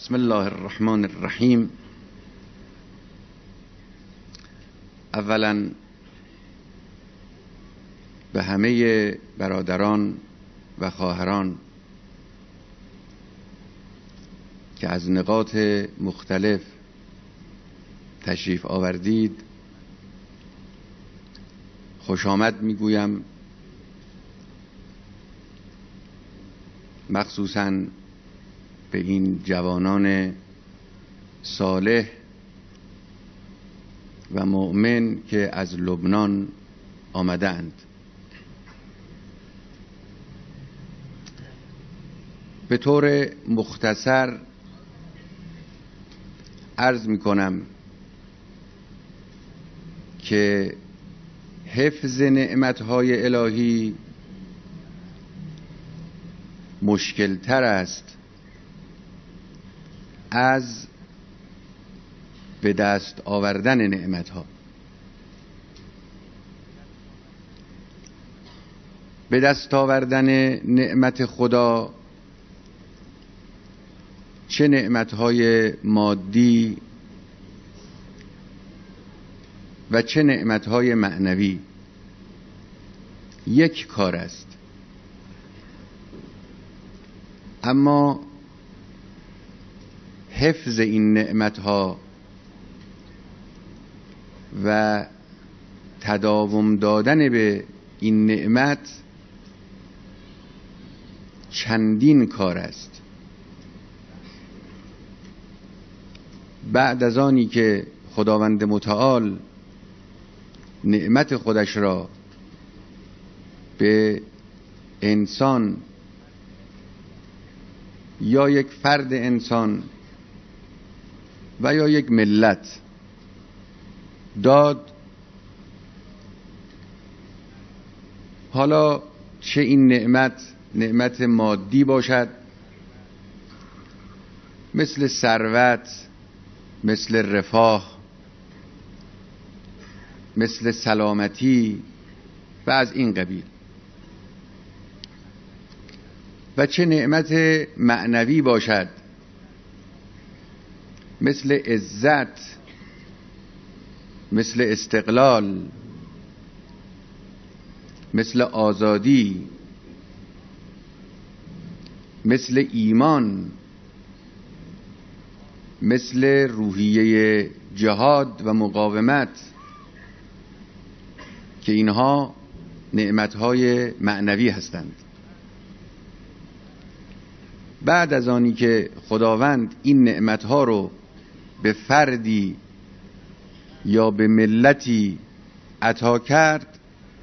بسم الله الرحمن الرحیم. اولا به همه برادران و خواهران که از نقاط مختلف تشریف آوردید خوش آمد میگویم، مخصوصاً به این جوانان صالح و مؤمن که از لبنان آمدند. به طور مختصر عرض می کنم که حفظ نعمتهای الهی مشکل تر است از به دست آوردن نعمتها. به دست آوردن نعمت خدا، چه نعمتهای مادی و چه نعمتهای معنوی، یک کار است، اما حفظ این نعمتها و تداوم دادن به این نعمت چندین کار است. بعد از آنی که خداوند متعال نعمت خودش را به انسان یا یک فرد انسان و یا یک ملت داد، حالا چه این نعمت مادی باشد مثل ثروت، مثل رفاه، مثل سلامتی و از این قبیل، و چه نعمت معنوی باشد مثل عزت، مثل استقلال، مثل آزادی، مثل ایمان، مثل روحیه جهاد و مقاومت، که اینها نعمتهای معنوی هستند. بعد از آنی که خداوند این نعمتها رو به فردی یا به ملتی عطا کرد،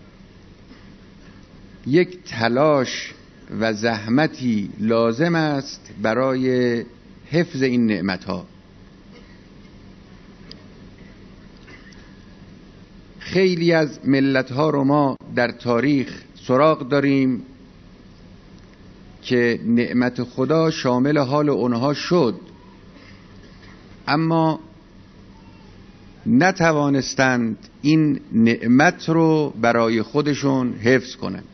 یک تلاش و زحمتی لازم است برای حفظ این نعمتها. خیلی از ملتها رو ما در تاریخ سراغ داریم که نعمت خدا شامل حال اونها شد، اما نتوانستند این نعمت رو برای خودشون حفظ کنند.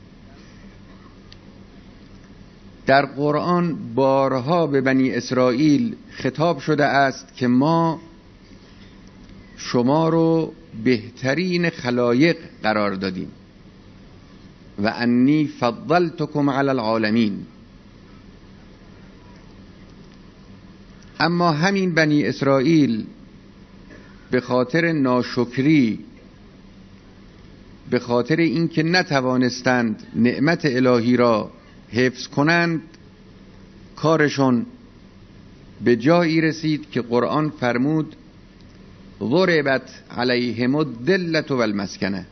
در قرآن بارها به بنی اسرائیل خطاب شده است که ما شما رو بهترین خلایق قرار دادیم و انی فضلتکم علی العالمین. اما همین بنی اسرائیل به خاطر ناشکری، به خاطر اینکه نتوانستند نعمت الهی را حفظ کنند، کارشون به جایی رسید که قرآن فرمود ضربت علیهم الذلة والمسکنه.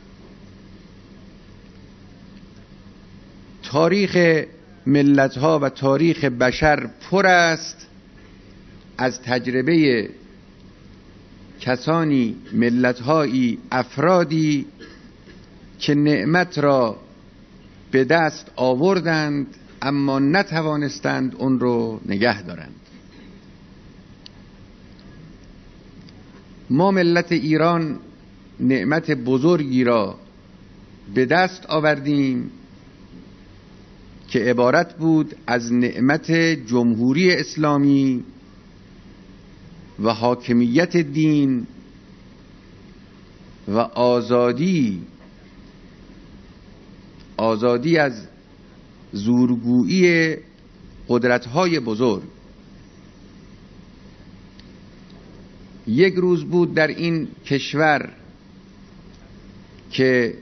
تاریخ ملت‌ها و تاریخ بشر پر است از تجربه کسانی، ملت‌هایی، افرادی که نعمت را به دست آوردند اما نتوانستند اون رو نگه دارند. ما ملت ایران نعمت بزرگی را به دست آوردیم که عبارت بود از نعمت جمهوری اسلامی و حاکمیت دین و آزادی از زورگویی قدرت‌های بزرگ. یک روز بود در این کشور که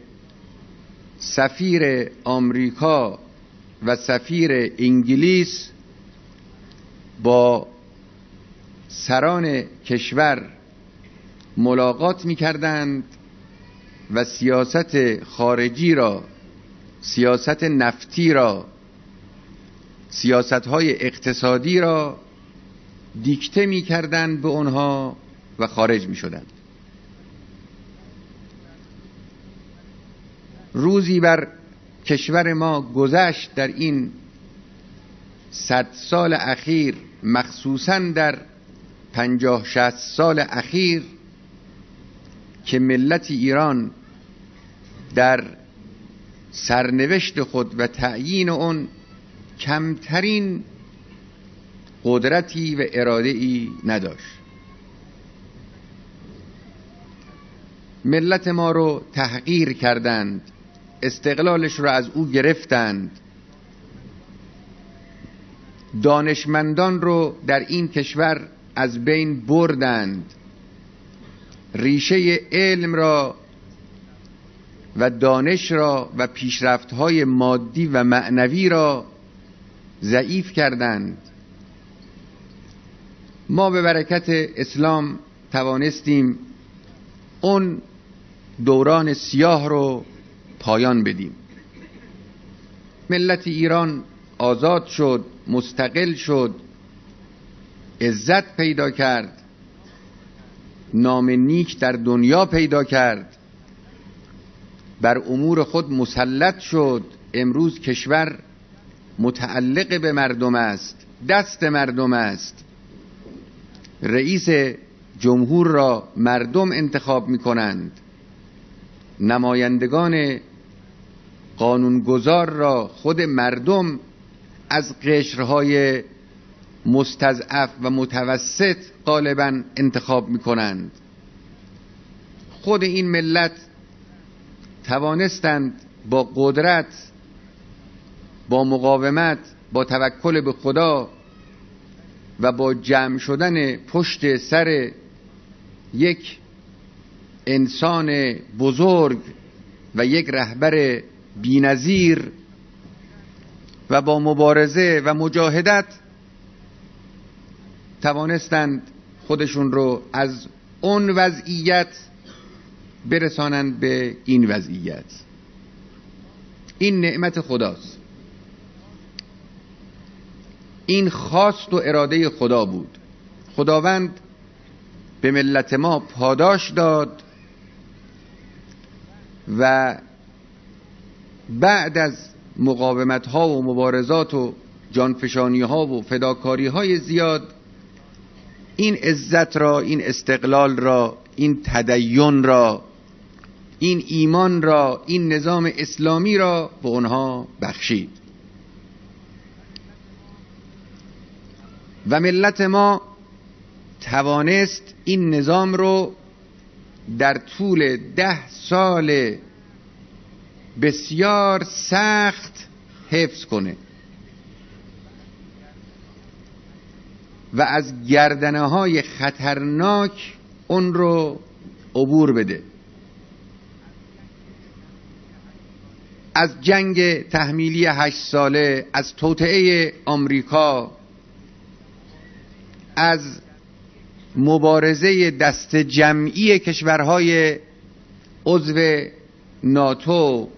سفیر آمریکا و سفیر انگلیس با سران کشور ملاقات می‌کردند و سیاست خارجی را، سیاست نفتی را، سیاست‌های اقتصادی را دیکته می‌کردند به آنها و خارج می‌شدند. روزی بر کشور ما گذشت در این 100 سال اخیر، مخصوصاً در 50-60 سال اخیر، که ملت ایران در سرنوشت خود و تعیین اون کمترین قدرتی و اراده‌ای نداشت. ملت ما رو تحقیر کردند، استقلالش رو از او گرفتند، دانشمندان رو در این کشور از بین بردند، ریشه علم را و دانش را و پیشرفت‌های مادی و معنوی را ضعیف کردند. ما به برکت اسلام توانستیم اون دوران سیاه رو پایان بدیم. ملت ایران آزاد شد، مستقل شد، عزت پیدا کرد، نام نیک در دنیا پیدا کرد، بر امور خود مسلط شد. امروز کشور متعلق به مردم است، دست مردم است. رئیس جمهور را مردم انتخاب می کنند، نمایندگان قانونگذار را خود مردم از قشرهای مستضعف و متوسط غالبا انتخاب می کنند. خود این ملت توانستند با قدرت، با مقاومت، با توکل به خدا و با جمع شدن پشت سر یک انسان بزرگ و یک رهبر بی‌نظیر و با مبارزه و مجاهدت توانستند خودشون رو از اون وضعیت برسانند به این وضعیت. این نعمت خداست، این خواست و اراده خدا بود. خداوند به ملت ما پاداش داد و بعد از مقاومت ها و مبارزات و جانفشانی ها و فداکاری های زیاد این عزت را، این استقلال را، این تدین را، این ایمان را، این نظام اسلامی را به اونها بخشید و ملت ما توانست این نظام رو در طول 10 سال بسیار سخت حفظ کنه و از گردنه‌های خطرناک اون رو عبور بده. از جنگ تحمیلی 8 ساله، از توطئه آمریکا، از مبارزه دست جمعی کشورهای عضو ناتو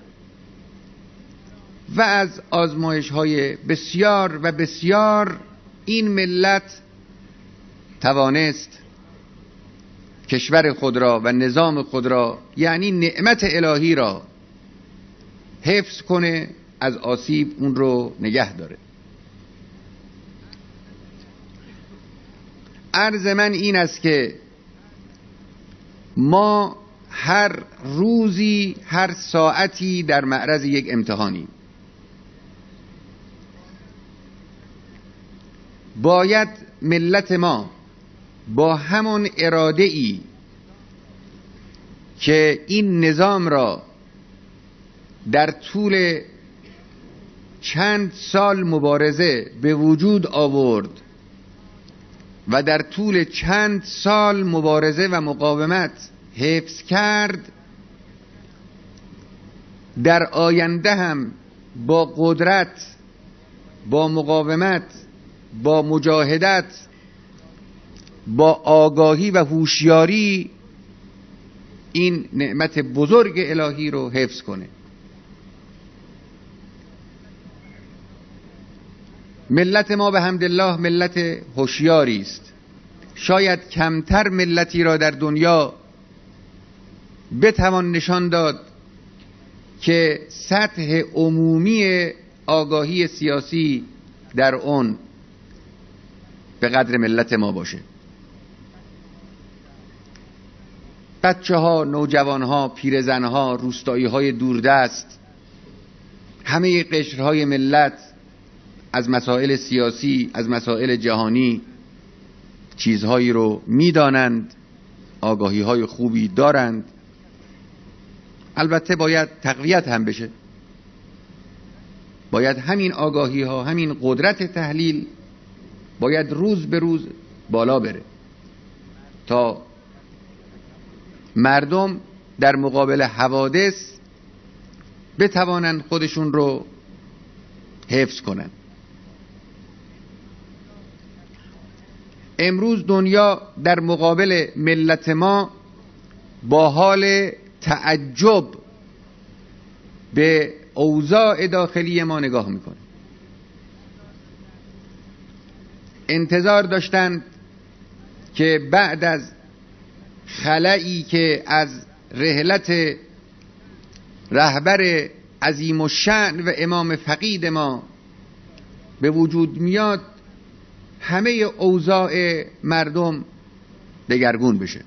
و از آزمایش‌های بسیار و بسیار، این ملت توانست کشور خود را و نظام خود را، یعنی نعمت الهی را حفظ کنه، از آسیب اون رو نگه داره. عرض من این است که ما هر روزی، هر ساعتی در معرض یک امتحانی. باید ملت ما با همون اراده‌ای که این نظام را در طول چند سال مبارزه به وجود آورد و در طول چند سال مبارزه و مقاومت حفظ کرد، در آینده هم با قدرت، با مقاومت، با مجاهدت، با آگاهی و هوشیاری این نعمت بزرگ الهی رو حفظ کنه. ملت ما به حمدالله ملت هوشیاری است. شاید کمتر ملتی را در دنیا بتوان نشان داد که سطح عمومی آگاهی سیاسی در اون به قدر ملت ما باشه. بچه ها، نوجوان ها، پیرزن ها، روستایی های دوردست، همه قشرهای ملت از مسائل سیاسی، از مسائل جهانی چیزهایی رو میدانند، آگاهی های خوبی دارند. البته باید تقویت هم بشه. باید همین آگاهی ها، همین قدرت تحلیل باید روز به روز بالا بره تا مردم در مقابل حوادث بتوانند خودشون رو حفظ کنند. امروز دنیا در مقابل ملت ما با حال تعجب به اوضاع داخلی ما نگاه میکنه. انتظار داشتند که بعد از خلایی که از رحلت رهبر عظیم الشأن و امام فقید ما به وجود میاد، همه اوضاع مردم دگرگون بشه.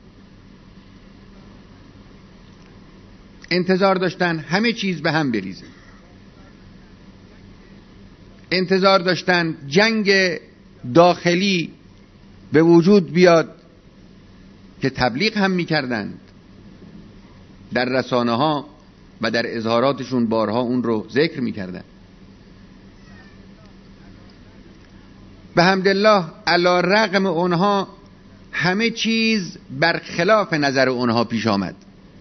انتظار داشتن همه چیز به هم بریزه. انتظار داشتن جنگ داخلی به وجود بیاد که تبلیغ هم میکردند، در رسانه ها و در اظهاراتشون بارها اون رو ذکر میکردند. به حمدالله علی رغم اونها همه چیز برخلاف نظر اونها پیش آمد.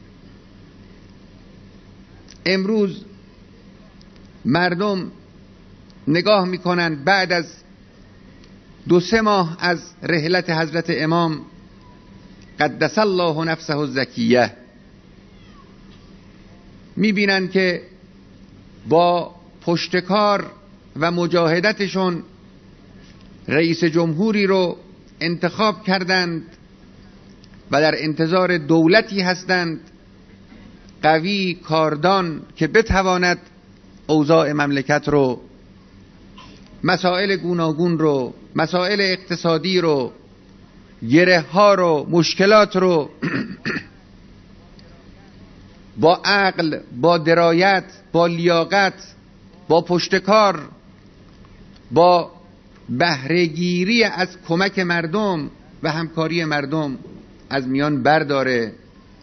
امروز مردم نگاه میکنند بعد از 2-3 ماه از رحلت حضرت امام قدس الله نفسه الزکیه، میبینند که با پشتکار و مجاهدتشون رئیس جمهوری رو انتخاب کردند و در انتظار دولتی هستند قوی، کاردان، که بتواند اوضاع مملکت رو، مسائل گوناگون رو، مسائل اقتصادی رو، گره ها رو، مشکلات رو با عقل، با درایت، با لیاقت، با پشتکار، با بهره‌گیری از کمک مردم و همکاری مردم از میان برداره.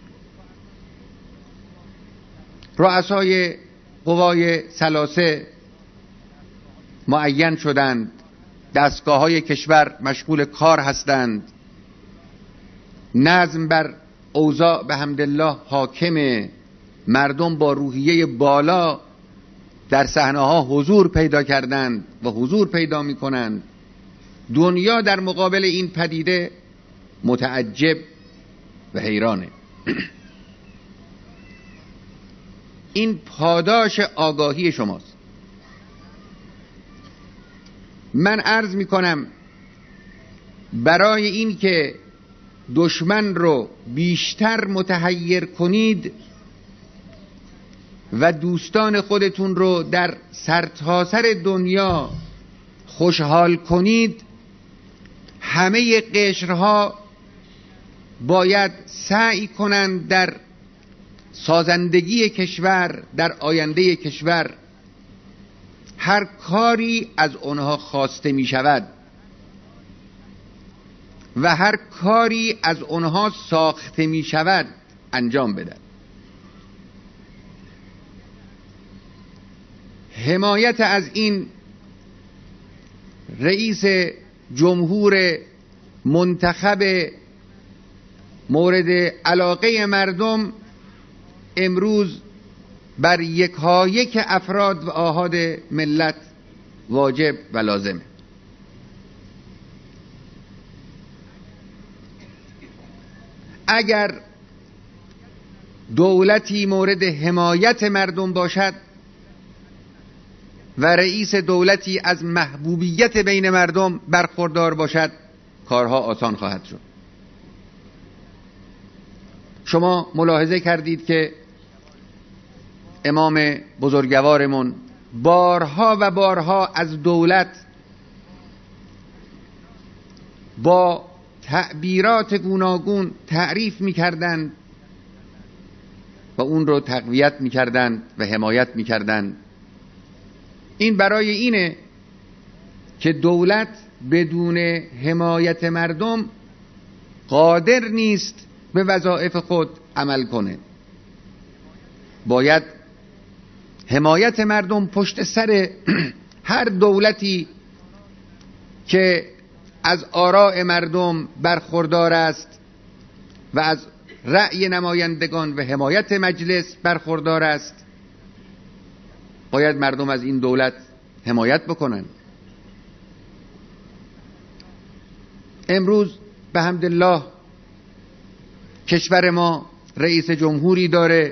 رؤسای قوای ثلاثه معین شدند، دستگاه‌های کشور مشغول کار هستند، نظم بر اوضاع به حمدالله حاکمه، مردم با روحیه بالا در صحنه‌ها حضور پیدا کردند و حضور پیدا می‌کنند. دنیا در مقابل این پدیده متعجب و حیرانه. این پاداش آگاهی شماست. من عرض می‌کنم برای این که دشمن رو بیشتر متحیر کنید و دوستان خودتون رو در سرتاسر دنیا خوشحال کنید، همه قشرها باید سعی کنند در سازندگی کشور، در آینده کشور هر کاری از آنها خواسته می شود و هر کاری از آنها ساخته می شود انجام بدن. حمایت از این رئیس جمهور منتخب مورد علاقه مردم امروز بر یکایک افراد و آحاد ملت واجب و لازمه. اگر دولتی مورد حمایت مردم باشد و رئیس دولتی از محبوبیت بین مردم برخوردار باشد، کارها آسان خواهد شد. شما ملاحظه کردید که امام بزرگوارمون بارها و بارها از دولت با تعبیرات گوناگون تعریف می‌کردند و اون رو تقویت می‌کردند و حمایت می‌کردند. این برای اینه که دولت بدون حمایت مردم قادر نیست به وظایف خود عمل کنه. باید حمایت مردم پشت سر هر دولتی که از آراء مردم برخوردار است و از رأی نمایندگان و حمایت مجلس برخوردار است، باید مردم از این دولت حمایت بکنن. امروز به حمدالله کشور ما رئیس جمهوری داره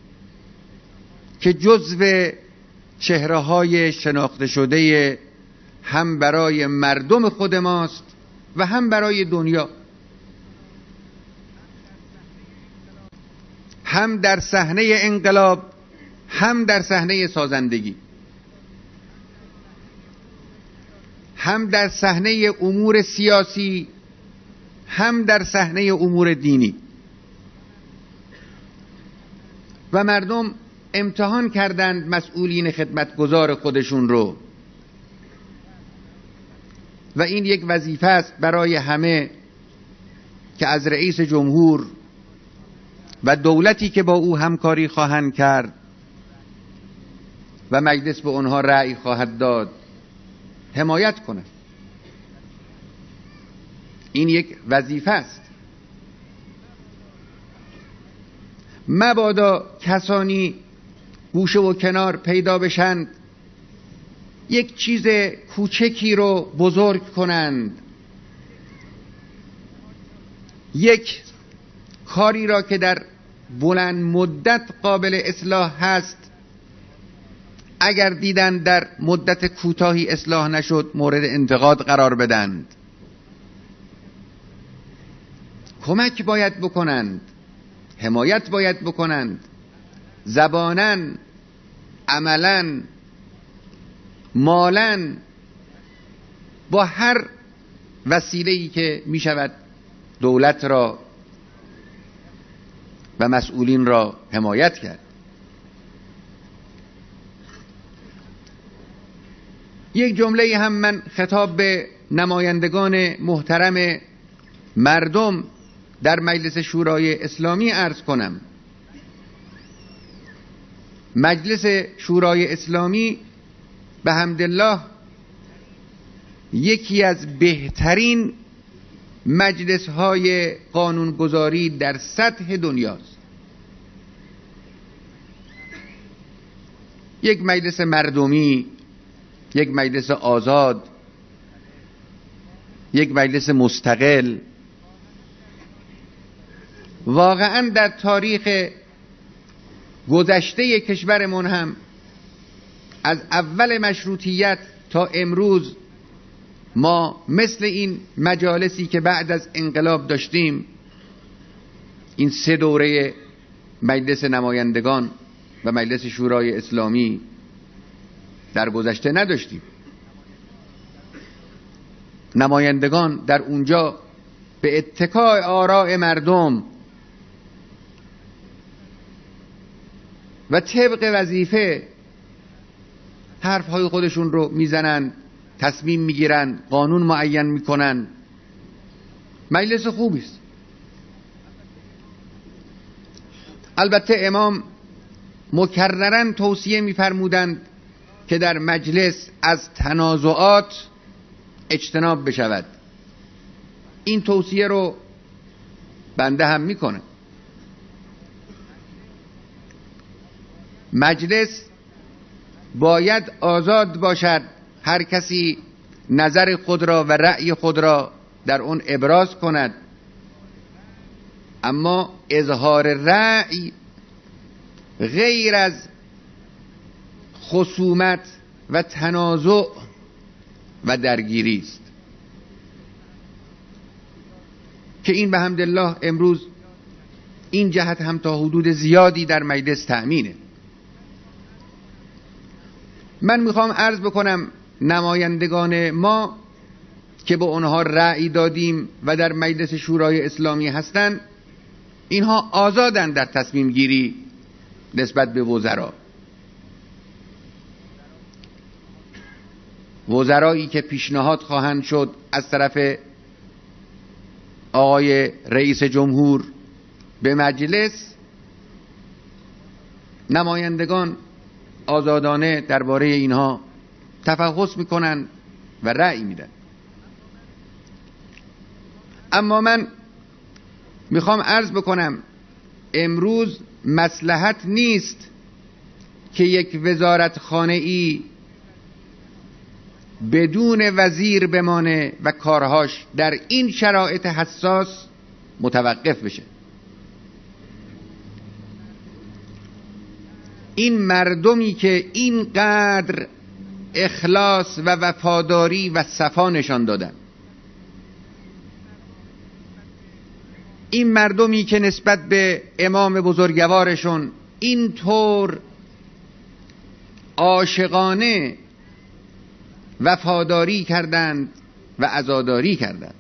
که جزو چهره‌های شناخته شده هم برای مردم خود ماست و هم برای دنیا، هم در صحنه انقلاب هم در صحنه سازندگی، هم در صحنه امور سیاسی هم در صحنه امور دینی. و مردم امتحان کردند مسئولین خدمتگزار خودشون رو و این یک وظیفه است برای همه که از رئیس جمهور و دولتی که با او همکاری خواهند کرد و مجلس به آنها رأی خواهد داد حمایت کنند. این یک وظیفه است. مبادا کسانی گوشه و کنار پیدا بشند یک چیز کوچکی رو بزرگ کنند، یک کاری را که در بلند مدت قابل اصلاح هست اگر دیدن در مدت کوتاهی اصلاح نشد مورد انتقاد قرار بدند. کمک باید بکنند، حمایت باید بکنند، زبانن، عملن، مالن، با هر وسیله‌ای که می شود دولت را و مسئولین را حمایت کرد. یک جمله هم من خطاب به نمایندگان محترم مردم در مجلس شورای اسلامی عرض کنم. مجلس شورای اسلامی به حمدالله یکی از بهترین مجلس‌های قانونگذاری در سطح دنیاست. یک مجلس مردمی، یک مجلس آزاد، یک مجلس مستقل. واقعا در تاریخ گذشته کشورمون هم از اول مشروطیت تا امروز ما مثل این مجالسی که بعد از انقلاب داشتیم، این 3 دوره مجلس نمایندگان و مجلس شورای اسلامی در گذشته نداشتیم. نمایندگان در اونجا به اتکای آراء مردم و طبق وظیفه حرفهای خودشون رو میزنن، تصمیم میگیرن، قانون معین میکنن مجلس خوبی است. البته امام مکررن توصیه می‌فرمودند که در مجلس از تنازعات اجتناب بشود. این توصیه رو بنده هم میکنه. مجلس باید آزاد باشد، هر کسی نظر خود را و رأی خود را در اون ابراز کند، اما اظهار رأی غیر از خصومت و تنازع و درگیری است که این به حمدالله امروز این جهت هم تا حدود زیادی در مجلس تأمینه. من میخوام عرض بکنم نمایندگان ما که به اونها رأی دادیم و در مجلس شورای اسلامی هستند، اینها آزادند در تصمیم گیری نسبت به وزرا. وزرایی که پیشنهاد خواهند شد از طرف آقای رئیس جمهور به مجلس، نمایندگان آزادانه درباره اینها تفحص میکنن و رأی میدن. اما من میخوام عرض بکنم امروز مصلحت نیست که یک وزارتخانه‌ای بدون وزیر بمانه و کارهاش در این شرایط حساس متوقف بشه. این مردمی که اینقدر اخلاص و وفاداری و صفا نشان دادن، این مردمی که نسبت به امام بزرگوارشون اینطور عاشقانه وفاداری کردند و عزاداری کردند،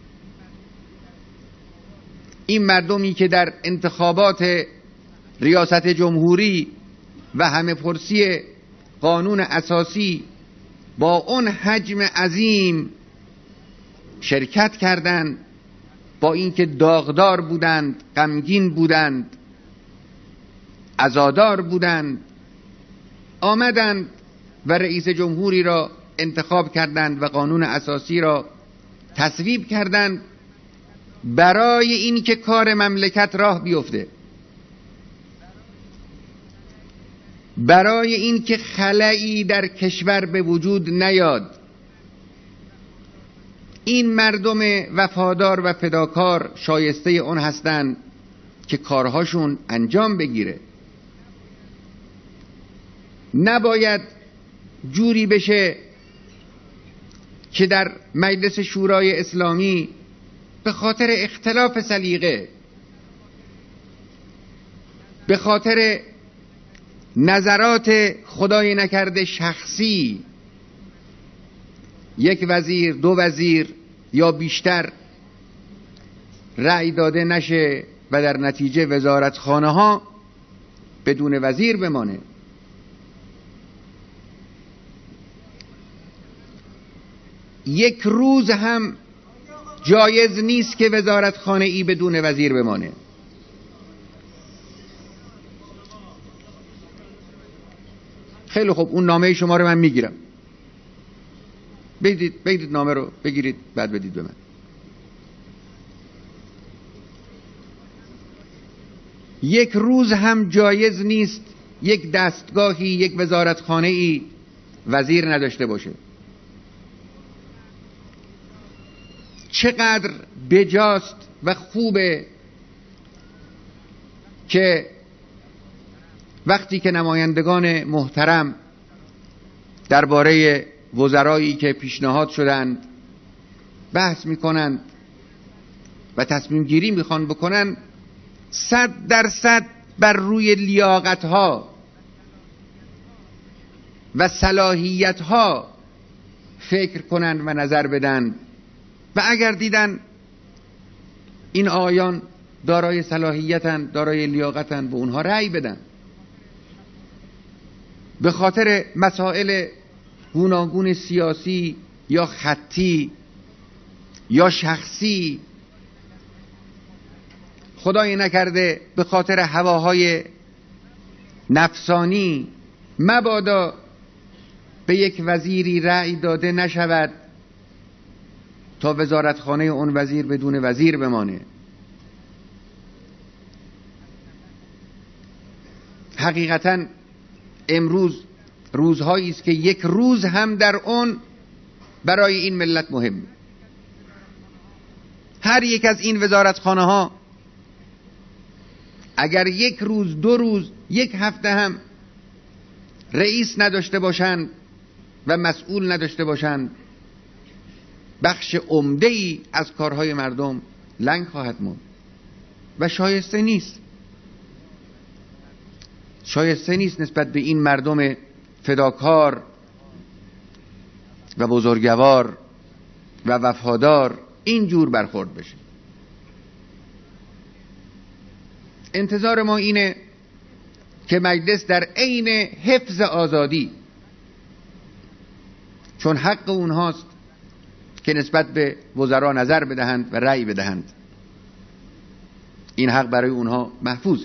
این مردمی که در انتخابات ریاست جمهوری و همه پرسی قانون اساسی با اون حجم عظیم شرکت کردند، با اینکه داغدار بودند، غمگین بودند، عزادار بودند، آمدند و رئیس جمهوری را انتخاب کردند و قانون اساسی را تصویب کردند برای اینکه کار مملکت راه بیفته، برای اینکه خلایی در کشور به وجود نیاد. این مردم وفادار و فداکار شایسته اون هستند که کارهاشون انجام بگیره. نباید جوری بشه که در مجلس شورای اسلامی به خاطر اختلاف سلیقه، به خاطر نظرات خدای نکرده شخصی، یک وزیر، دو وزیر یا بیشتر رأی داده نشه و در نتیجه وزارتخانه ها بدون وزیر بمانه. یک روز هم جایز نیست که وزارتخانه ای بدون وزیر بمانه. خیلی خوب، اون نامه شما رو من میگیرم، بگیرید نامه رو بگیرید بعد بدید به من. یک روز هم جایز نیست یک دستگاهی، یک وزارتخانه ای وزیر نداشته باشه. چقدر بجاست و خوبه که وقتی که نمایندگان محترم درباره وزرایی که پیشنهاد شدند بحث میکنند و تصمیم گیری میخوان بکنن، 100% بر روی لیاقتها و صلاحیتها فکر کنند و نظر بدن و اگر دیدن این آقایان دارای صلاحیتن، دارای لیاقتن، به اونها رأی بدن. به خاطر مسائل گوناگون سیاسی یا خطی یا شخصی خدای نکرده به خاطر هواهای نفسانی مبادا به یک وزیری رأی داده نشود تا وزارتخانه اون وزیر بدون وزیر بمانه. حقیقتا امروز روزهایی است که یک روز هم در اون برای این ملت مهم. هر یک از این وزارتخانه ها اگر یک روز، 2 روز، 1 هفته هم رئیس نداشته باشند و مسئول نداشته باشند، بخش عمده‌ای از کارهای مردم لنگ خواهد موند و شایسته نیست. شایسته نیست نسبت به این مردم فداکار و بزرگوار و وفادار اینجور برخورد بشه. انتظار ما اینه که مجلس در عین حفظ آزادی، چون حق اونهاست که نسبت به وزرا نظر بدهند و رأی بدهند، این حق برای اونها محفوظ،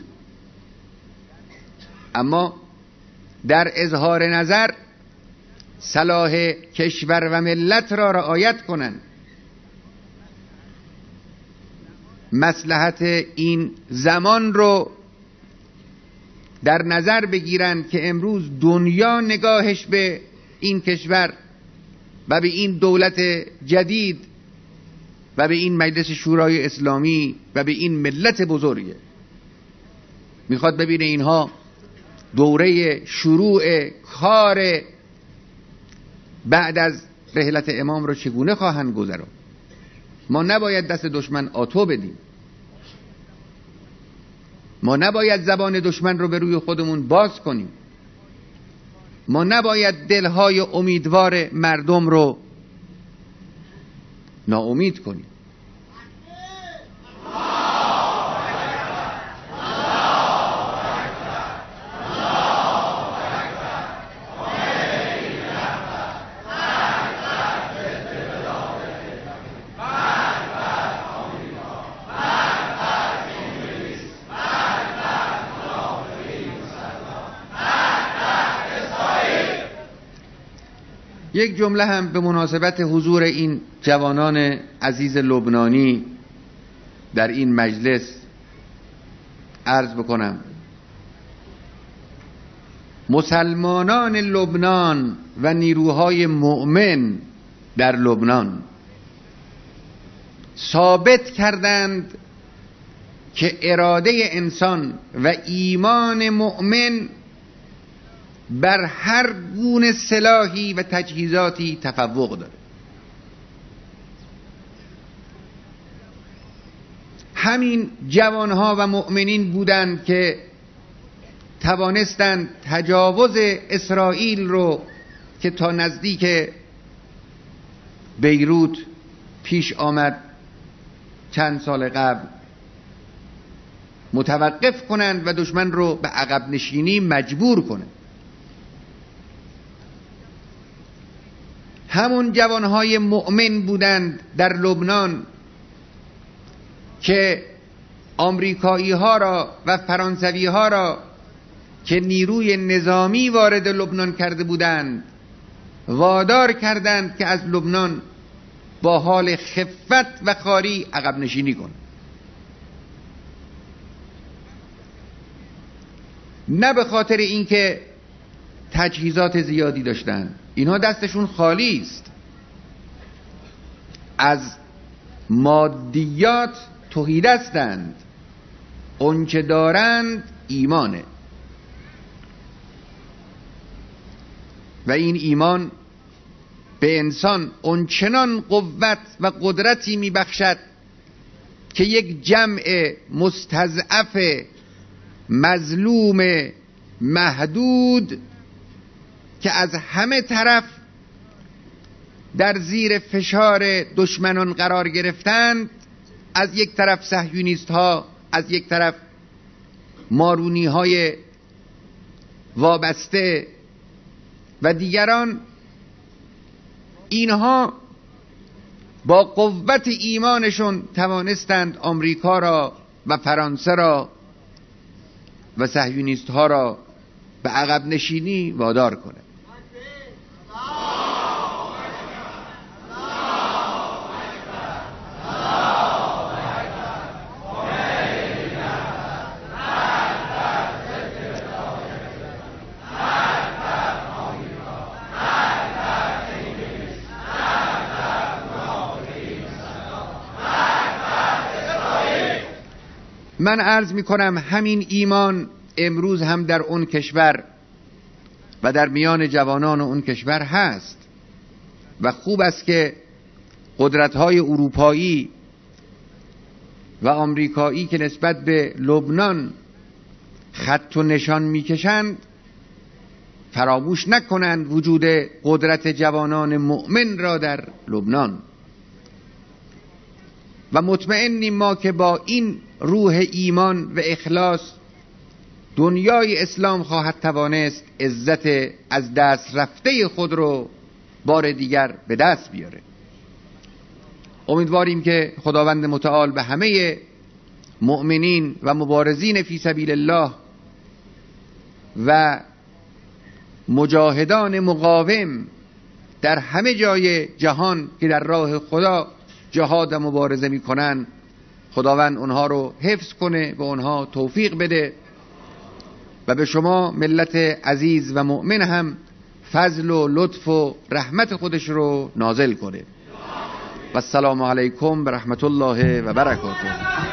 اما در اظهار نظر صلاح کشور و ملت را رعایت کنند، مصلحت این زمان رو در نظر بگیرند که امروز دنیا نگاهش به این کشور و به این دولت جدید و به این مجلس شورای اسلامی و به این ملت بزرگه. میخواد ببینه اینها دوره شروع کار بعد از رحلت امام رو چگونه خواهند گذراند. ما نباید دست دشمن آتو بدیم، ما نباید زبان دشمن رو به روی خودمون باز کنیم، ما نباید دلهای امیدوار مردم رو ناامید کنیم. یک جمله هم به مناسبت حضور این جوانان عزیز لبنانی در این مجلس عرض بکنم. مسلمانان لبنان و نیروهای مؤمن در لبنان ثابت کردند که اراده انسان و ایمان مؤمن بر هر گونه سلاحی و تجهیزاتی تفوق داره. همین جوانها و مؤمنین بودند که توانستند تجاوز اسرائیل رو که تا نزدیک بیروت پیش آمد چند سال قبل متوقف کنند و دشمن رو به عقب نشینی مجبور کنند. همون جوانهای مؤمن بودند در لبنان که آمریکایی ها را و فرانسوی ها را که نیروی نظامی وارد لبنان کرده بودند وادار کردند که از لبنان با حال خفت و خواری عقب نشینی کنند. نه به خاطر اینکه تجهیزات زیادی داشتند، اینها دستشون خالی است، از مادیات تهیدستند، اونچه دارند ایمانه و این ایمان به انسان اونچنان قوت و قدرتی میبخشد که یک جمع مستضعف مظلوم محدود که از همه طرف در زیر فشار دشمنان قرار گرفتند، از یک طرف صهیونیست ها، از یک طرف مارونی های وابسته و دیگران، اینها با قوت ایمانشون توانستند آمریکا را و فرانسه را و صهیونیست ها را به عقب نشینی وادار کنه. من عرض می کنم همین ایمان امروز هم در اون کشور و در میان جوانان اون کشور هست و خوب است که قدرت‌های اروپایی و آمریکایی که نسبت به لبنان خط و نشان میکشند فراموش نکنند وجود قدرت جوانان مؤمن را در لبنان و مطمئنیم ما که با این روح ایمان و اخلاص دنیای اسلام خواهد توانست عزت از دست رفته خود رو بار دیگر به دست بیاره. امیدواریم که خداوند متعال به همه مؤمنین و مبارزین فی سبیل الله و مجاهدان مقاوم در همه جای جهان که در راه خدا جهاد و مبارزه میکنن، خداوند اونها رو حفظ کنه، به اونها توفیق بده و به شما ملت عزیز و مؤمن هم فضل و لطف و رحمت خودش رو نازل کنه. و السلام علیکم و رحمت الله و برکاته.